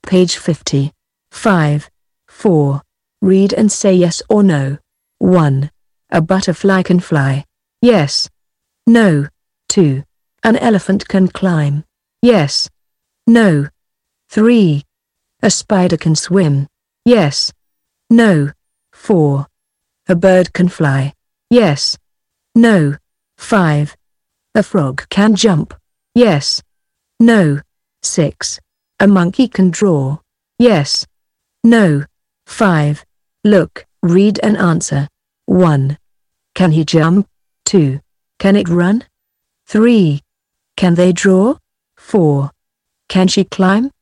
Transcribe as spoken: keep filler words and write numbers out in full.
Page fifty. five. four. Read and say yes or no. one. A butterfly can fly. Yes. No. two. An elephant can climb. Yes. No. three. A spider can swim. Yes. No. four. A bird can fly. Yes. No. five. A frog can jump. Yes. No. six. A monkey can draw. Yes. No. five. Look, read and answer. one. Can he jump? two. Can it run? three. Can they draw? four. Can she climb?